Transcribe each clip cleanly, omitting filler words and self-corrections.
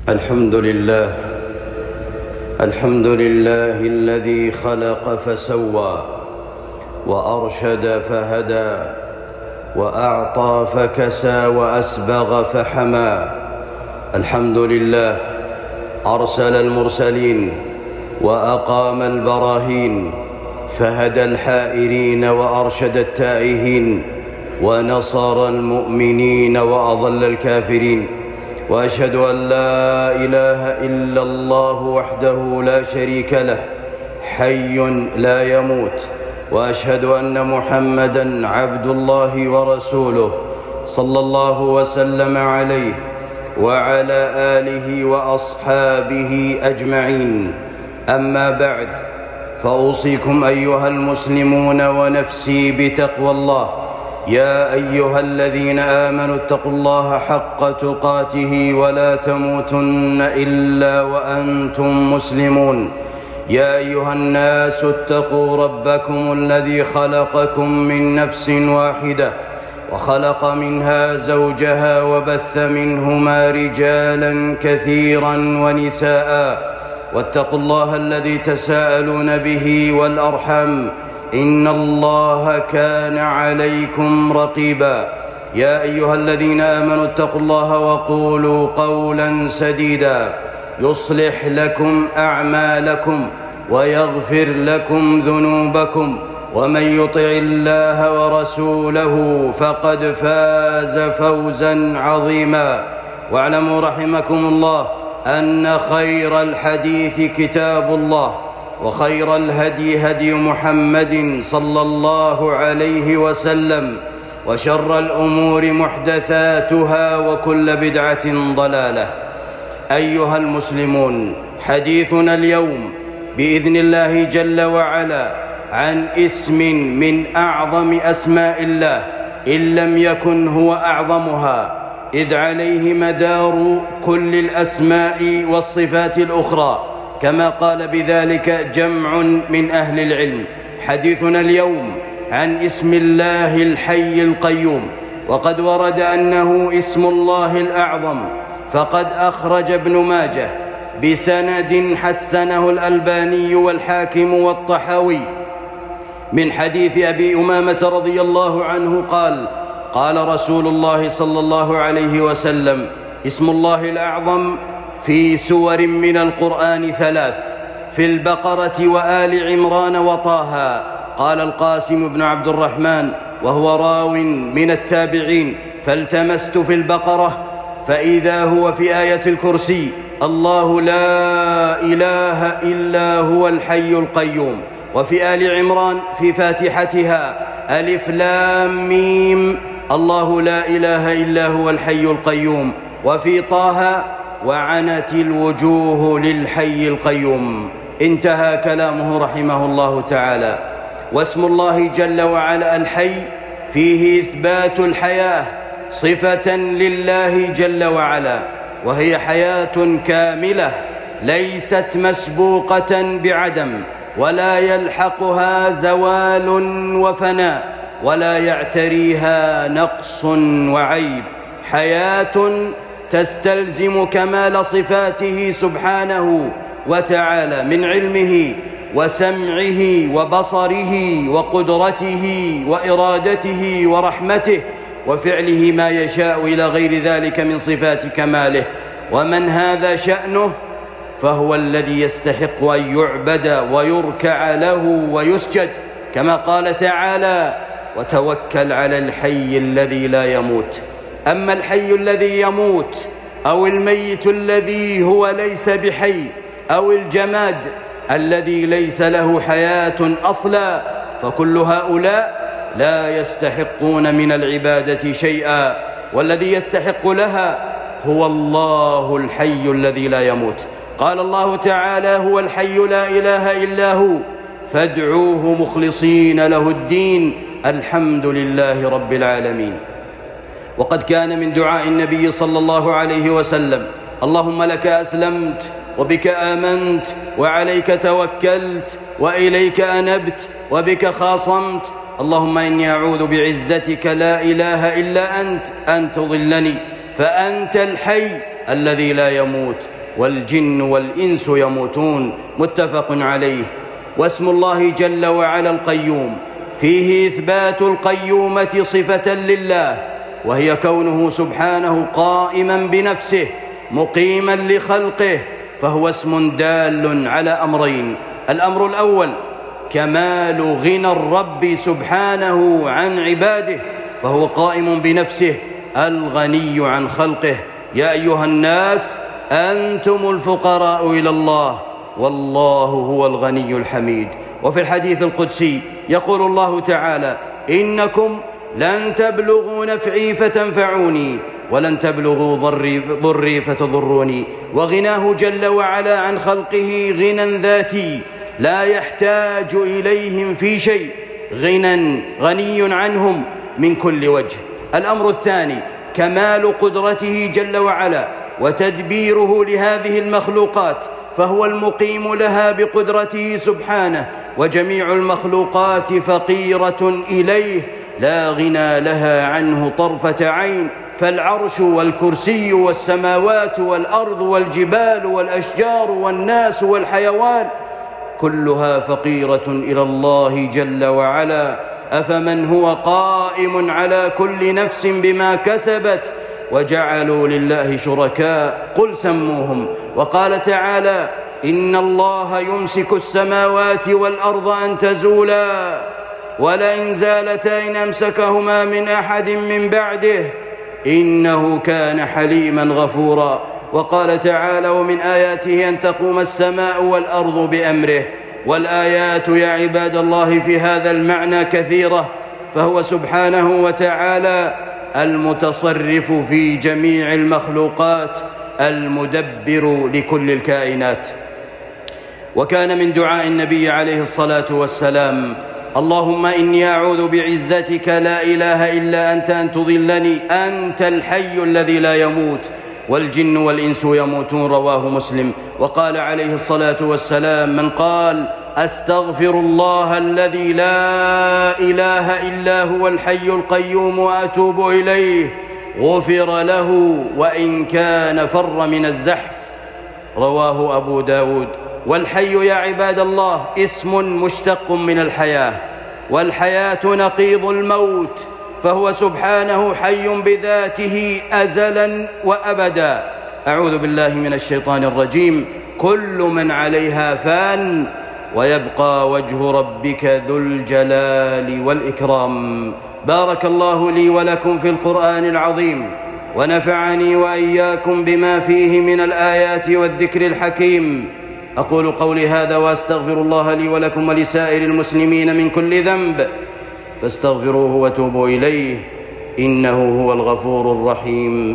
الحمد لله الذي خلق فسوى وأرشد فهدى وأعطى فكسى وأسبغ فحمى. الحمد لله أرسل المرسلين وأقام البراهين، فهدى الحائرين وأرشد التائهين، ونصر المؤمنين وأضل الكافرين. وأشهد أن لا إله إلا الله وحده لا شريك له حي لا يموت، وأشهد أن محمدًا عبد الله ورسوله صلى الله وسلم عليه وعلى آله وأصحابه أجمعين. أما بعد، فأوصيكم أيها المسلمون ونفسي بتقوى الله. يا أيها الذين آمنوا اتقوا الله حق تقاته ولا تموتن إلا وأنتم مسلمون. يا أيها الناس اتقوا ربكم الذي خلقكم من نفس واحدة وخلق منها زوجها وبث منهما رجالا كثيرا ونساء، واتقوا الله الذي تساءلون به والأرحام، إن الله كان عليكم رقيبا. يا أيها الذين آمنوا اتقوا الله وقولوا قولا سديدا يصلح لكم أعمالكم ويغفر لكم ذنوبكم، ومن يطع الله ورسوله فقد فاز فوزا عظيما. واعلموا رحمكم الله أن خير الحديث كتاب الله، وخير الهدي هدي محمد صلى الله عليه وسلم، وشر الأمور محدثاتها، وكل بدعة ضلالة. أيها المسلمون، حديثنا اليوم بإذن الله جل وعلا عن اسم من أعظم أسماء الله، إن لم يكن هو أعظمها، إذ عليه مدار كل الأسماء والصفات الأخرى، كما قال بذلك جمع من أهل العلم. حديثنا اليوم عن اسم الله الحي القيوم، وقد ورد أنه اسم الله الأعظم، فقد أخرج ابن ماجه بسند حسنه الألباني والحاكم والطحاوي من حديث أبي أمامة رضي الله عنه قال: قال رسول الله صلى الله عليه وسلم: اسم الله الأعظم في سور من القرآن 3، في البقرة وآل عمران وطه. قال القاسم بن عبد الرحمن وهو راو من التابعين: فالتمست في البقرة فإذا هو في آية الكرسي: الله لا إله إلا هو الحي القيوم. وفي آل عمران في فاتحتها: ألف لام ميم الله لا إله إلا هو الحي القيوم. وفي طه: وعنت الوجوه للحي القيوم. انتهى كلامه رحمه الله تعالى. واسم الله جل وعلا الحي فيه إثبات الحياة صفة لله جل وعلا، وهي حياة كاملة ليست مسبوقة بعدم، ولا يلحقها زوال وفناء، ولا يعتريها نقص وعيب. حياة تستلزم كمال صفاته سبحانه وتعالى من علمه وسمعه وبصره وقدرته وإرادته ورحمته وفعله ما يشاء إلى غير ذلك من صفات كماله. ومن هذا شأنه فهو الذي يستحق أن يعبد ويركع له ويسجد، كما قال تعالى: وتوكل على الحي الذي لا يموت. أما الحي الذي يموت، أو الميت الذي هو ليس بحي، أو الجماد الذي ليس له حياة أصلا، فكل هؤلاء لا يستحقون من العبادة شيئا، والذي يستحق لها هو الله الحي الذي لا يموت. قال الله تعالى: هو الحي لا إله إلا هو فادعوه مخلصين له الدين الحمد لله رب العالمين. وقد كان من دعاء النبي صلى الله عليه وسلم: اللهم لك أسلمت وبك آمنت وعليك توكلت وإليك أنبت وبك خاصمت، اللهم إني أعوذ بعزتك لا إله إلا أنت أن تضلني، فأنت الحي الذي لا يموت، والجن والإنس يموتون، متفق عليه. واسم الله جل وعلا القيوم فيه إثبات القيومة صفة لله، وهي كونه سبحانه قائما بنفسه مقيما لخلقه، فهو اسم دال على أمرين: الأمر الأول كمال غنى الرب سبحانه عن عباده، فهو قائم بنفسه الغني عن خلقه: يا أيها الناس أنتم الفقراء إلى الله والله هو الغني الحميد. وفي الحديث القدسي يقول الله تعالى: إنكم لن تبلغوا نفعي فتنفعوني ولن تبلغوا ضري فتضروني. وغناه جل وعلا عن خلقه غنى ذاتي لا يحتاج إليهم في شيء، غني عنهم من كل وجه. الأمر الثاني كمال قدرته جل وعلا وتدبيره لهذه المخلوقات، فهو المقيم لها بقدرته سبحانه، وجميع المخلوقات فقيرة إليه لا غنى لها عنه طرفة عين، فالعرش والكرسي والسماوات والأرض والجبال والأشجار والناس والحيوان كلها فقيرة إلى الله جل وعلا. أفمن هو قائم على كل نفس بما كسبت وجعلوا لله شركاء قل سموهم. وقال تعالى: إن الله يمسك السماوات والأرض أن تزولا ولئن زالتا إن أمسكهما من أحد من بعده إنه كان حليما غفورا. وقال تعالى: ومن آياته أن تقوم السماء والأرض بأمره. والآيات يا عباد الله في هذا المعنى كثيرة، فهو سبحانه وتعالى المتصرف في جميع المخلوقات المدبر لكل الكائنات. وكان من دعاء النبي عليه الصلاة والسلام: اللهم إني أعوذ بعزتك لا إله إلا أنت أن تضلني، أنت الحي الذي لا يموت والجن والإنس يموتون. رواه مسلم. وقال عليه الصلاة والسلام: من قال أستغفر الله الذي لا إله إلا هو الحي القيوم وأتوب إليه غفر له وإن كان فر من الزحف. رواه أبو داود. والحي يا عباد الله اسم مشتق من الحياة، والحياة نقيض الموت، فهو سبحانه حي بذاته أزلا وأبدا. أعوذ بالله من الشيطان الرجيم. كل من عليها فان ويبقى وجه ربك ذو الجلال والإكرام. بارك الله لي ولكم في القرآن العظيم، ونفعني وإياكم بما فيه من الآيات والذكر الحكيم. أقول قولي هذا وأستغفر الله لي ولكم ولسائر المسلمين من كل ذنب، فاستغفروه وتوبوا إليه إنه هو الغفور الرحيم.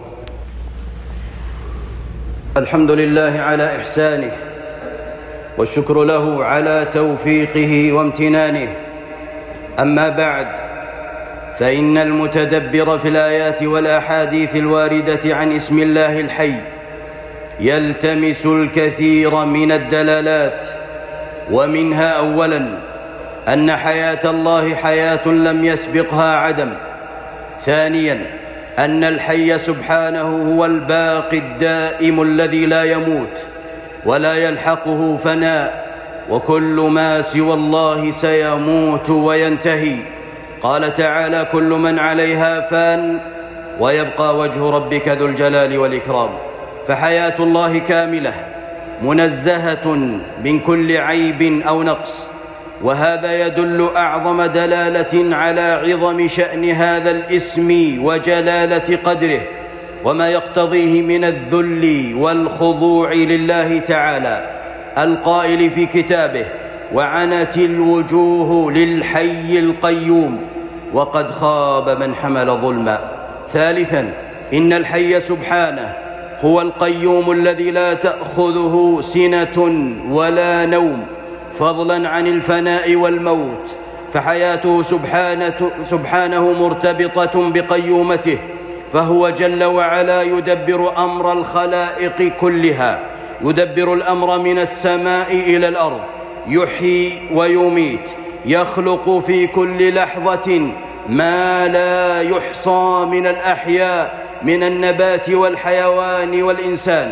الحمد لله على إحسانه، والشكر له على توفيقه وامتنانه. أما بعد، فإن المتدبر في الآيات والأحاديث الواردة عن اسم الله الحي يلتمس الكثير من الدلالات، ومنها أولاً أن حياة الله حياة لم يسبقها عدم. ثانياً أن الحي سبحانه هو الباقي الدائم الذي لا يموت ولا يلحقه فناء، وكل ما سوى الله سيموت وينتهي. قال تعالى: كل من عليها فان ويبقى وجه ربك ذو الجلال والإكرام. فحياة الله كاملة منزهة من كل عيب أو نقص، وهذا يدل أعظم دلالة على عظم شأن هذا الاسم وجلالة قدره، وما يقتضيه من الذل والخضوع لله تعالى، القائل في كتابه: وعنت الوجوه للحي القيوم وقد خاب من حمل ظلما. ثالثا إن الحي سبحانه هو القيوم الذي لا تأخذه سنة ولا نوم، فضلا عن الفناء والموت، فحياته سبحانه مرتبطة بقيومته، فهو جل وعلا يدبر أمر الخلائق كلها، يدبر الأمر من السماء إلى الأرض، يحيي ويميت، يخلق في كل لحظة ما لا يحصى من الأحياء من النبات والحيوان والإنسان.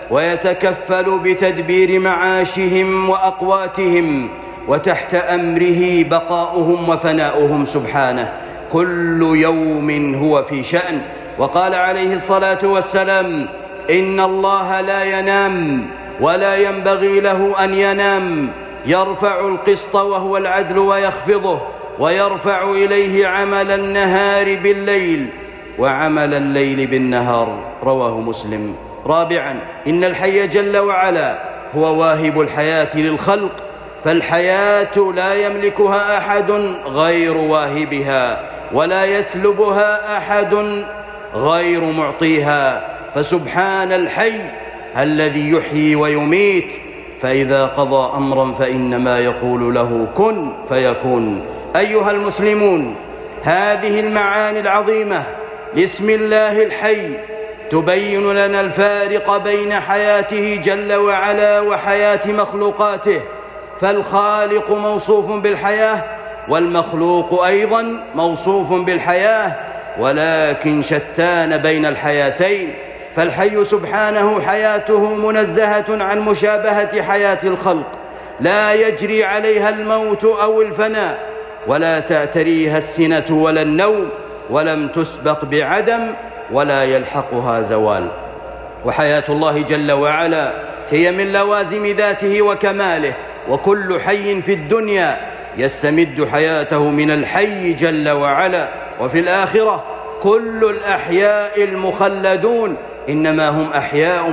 ويتكفل بتدبير معاشهم وأقواتهم، وتحت أمره بقاؤهم وفناؤهم سبحانه. كل يوم هو في شأن. وقال عليه الصلاة والسلام: إن الله لا ينام ولا ينبغي له أن ينام، يرفع القسط وهو العدل ويخفضه، ويرفع إليه عمل النهار بالليل وعمل الليل بالنهار. رواه مسلم. رابعا، إن الحي جل وعلا هو واهب الحياة للخلق، فالحياة لا يملكها أحد غير واهبها، ولا يسلبها أحد غير معطيها. فسبحان الحي الذي يحيي ويميت، فإذا قضى أمرا فإنما يقول له كن فيكون. أيها المسلمون، هذه المعاني العظيمة لاسم الله الحي تبين لنا الفارق بين حياته جل وعلا وحياة مخلوقاته. فالخالق موصوف بالحياة، والمخلوق أيضا موصوف بالحياة، ولكن شتان بين الحياتين. فالحي سبحانه حياته منزهة عن مشابهة حياة الخلق، لا يجري عليها الموت أو الفناء، ولا تعتريها السنة ولا النوم، ولم تسبق بعدم ولا يلحقها زوال. وحياة الله جل وعلا هي من لوازم ذاته وكماله، وكل حي في الدنيا يستمد حياته من الحي جل وعلا. وفي الآخرة كل الأحياء المخلدون إنما هم أحياء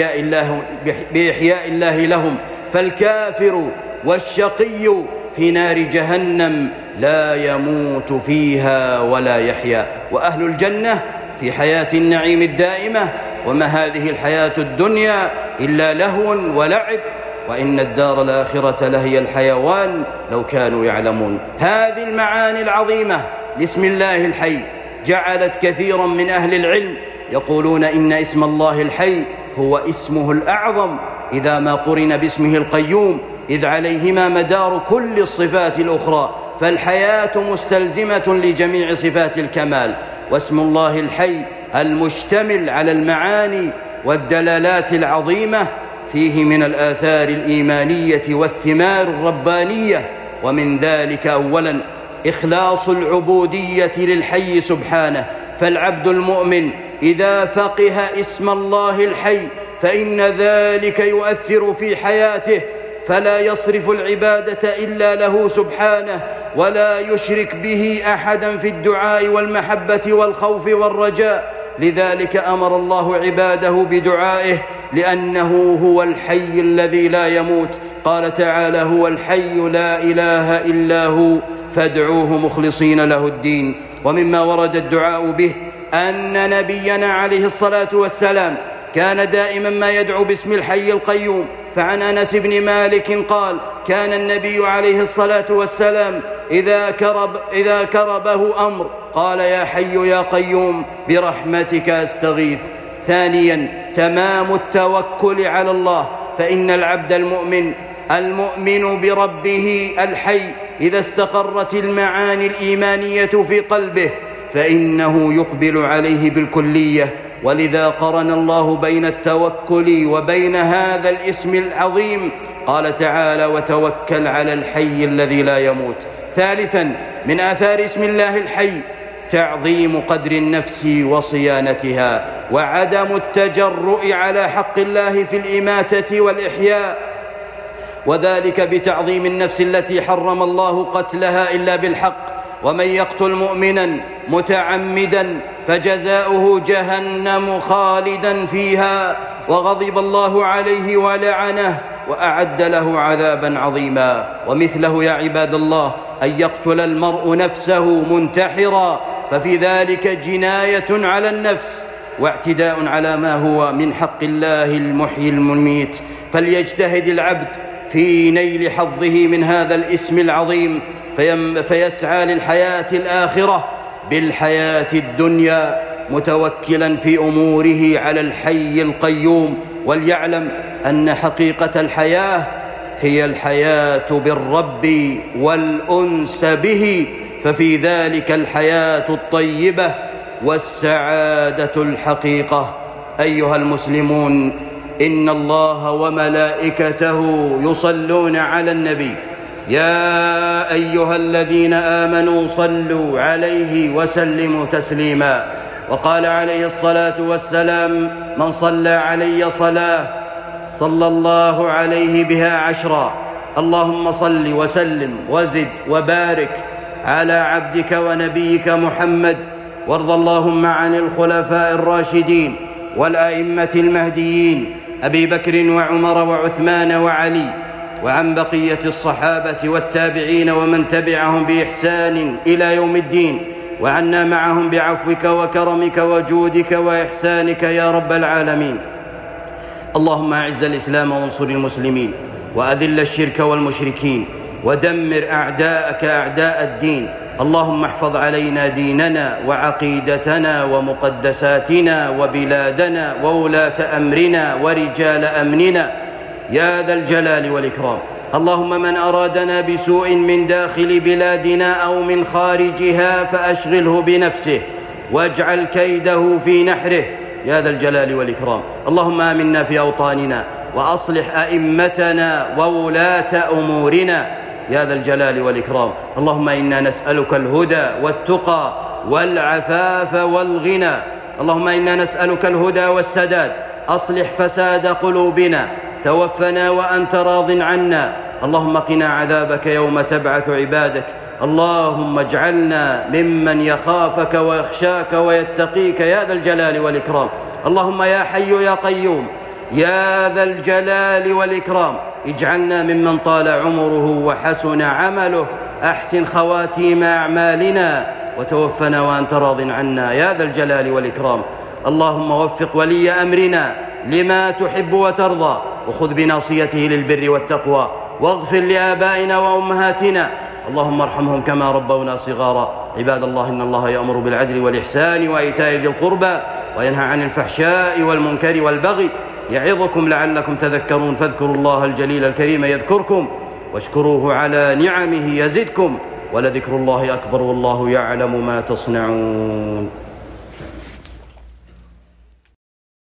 بإحياء الله لهم، فالكافر والشقي في نار جهنم لا يموت فيها ولا يحيا، وأهل الجنة في حياة النعيم الدائمة. وما هذه الحياة الدنيا إلا لهو ولعب، وإن الدار الآخرة لهي الحيوان لو كانوا يعلمون. هذه المعاني العظيمة لاسم الله الحي جعلت كثيرا من أهل العلم يقولون إن اسم الله الحي هو اسمه الأعظم إذا ما قرن باسمه القيوم، إذ عليهما مدار كل الصفات الأخرى، فالحياة مستلزمة لجميع صفات الكمال. واسم الله الحي المشتمل على المعاني والدلالات العظيمة فيه من الآثار الإيمانية والثمار الربانية. ومن ذلك أولا إخلاص العبودية للحي سبحانه، فالعبد المؤمن إذا فقه اسم الله الحي فإن ذلك يؤثر في حياته، فلا يصرف العبادة إلا له سبحانه، ولا يشرك به أحدا في الدعاء والمحبة والخوف والرجاء. لذلك أمر الله عباده بدعائه، لأنه هو الحي الذي لا يموت. قال تعالى: هو الحي لا إله إلا هو فادعوه مخلصين له الدين. ومما ورد الدعاء به أن نبينا عليه الصلاة والسلام كان دائما ما يدعو باسم الحي القيوم. فعن أنس بن مالك قال: كان النبي عليه الصلاة والسلام إذا كربه أمر قال: يا حي يا قيوم برحمتك أستغيث. ثانيا تمام التوكل على الله، فإن العبد المؤمن بربه الحي إذا استقرت المعاني الإيمانية في قلبه فإنه يقبل عليه بالكلية. ولذا قرن الله بين التوكل وبين هذا الاسم العظيم، قال تعالى: وتوكل على الحي الذي لا يموت. ثالثا من آثار اسم الله الحي تعظيم قدر النفس وصيانتها، وعدم التجرؤ على حق الله في الإماتة والإحياء، وذلك بتعظيم النفس التي حرم الله قتلها إلا بالحق. ومن يقتل مؤمنا متعمدا فجزاؤه جهنم خالدا فيها وغضب الله عليه ولعنه وأعد له عذابا عظيما. ومثله يا عباد الله أن يقتل المرء نفسه منتحرا، ففي ذلك جناية على النفس واعتداء على ما هو من حق الله المحيي المميت. فليجتهد العبد في نيل حظه من هذا الاسم العظيم، فيسعى للحياة الآخرة بالحياة الدنيا متوكلا في أموره على الحي القيوم. وليعلم أن حقيقة الحياة هي الحياة بالرب والأنس به، ففي ذلك الحياة الطيبة والسعادة الحقيقة. أيها المسلمون، إن الله وملائكته يصلون على النبي يا أيها الذين آمنوا صلوا عليه وسلموا تسليما. وقال عليه الصلاة والسلام: من صلى علي صلاة صلى الله عليه بها 10. اللهم صل وسلم وزد وبارك على عبدك ونبيك محمد، وارض اللهم عن الخلفاء الراشدين والأئمة المهديين أبي بكر وعمر وعثمان وعلي، وعن بقية الصحابة والتابعين ومن تبعهم بإحسان إلى يوم الدين، وعنا معهم بعفوك وكرمك وجودك وإحسانك يا رب العالمين. اللهم أعز الإسلام وانصر المسلمين، وأذل الشرك والمشركين، ودمر أعداءك أعداء الدين. اللهم احفظ علينا ديننا وعقيدتنا ومقدساتنا وبلادنا وولاة أمرنا ورجال أمننا يا ذا الجلال والإكرام. اللهم من أرادنا بسوء من داخل بلادنا أو من خارجها فأشغله بنفسه واجعل كيده في نحره يا ذا الجلال والإكرام. اللهم آمنا في أوطاننا وأصلح أئمتنا وولاة أمورنا يا ذا الجلال والإكرام. اللهم إنا نسألك الهدى والتقى والعفاف والغنى. اللهم إنا نسألك الهدى والسداد. أصلح فساد قلوبنا، توفنا وأنت راض عنا. اللهم قنا عذابك يوم تبعث عبادك. اللهم اجعلنا ممن يخافك ويخشاك ويتقيك يا ذا الجلال والإكرام. اللهم يا حي يا قيوم يا ذا الجلال والإكرام اجعلنا ممن طال عمره وحسن عمله. أحسن خواتيم أعمالنا وتوفنا وأنت راض عنا يا ذا الجلال والإكرام. اللهم وفق ولي أمرنا لما تحب وترضى، وخذ بناصيته للبر والتقوى، واغفر لآبائنا وأمهاتنا اللهم ارحمهم كما ربونا صغارا. عباد الله، إن الله يأمر بالعدل والإحسان وإيتاء ذي القربى وينهى عن الفحشاء والمنكر والبغي يعظكم لعلكم تذكرون. فاذكروا الله الجليل الكريم يذكركم، واشكروه على نعمه يزدكم، ولذكر الله أكبر والله يعلم ما تصنعون.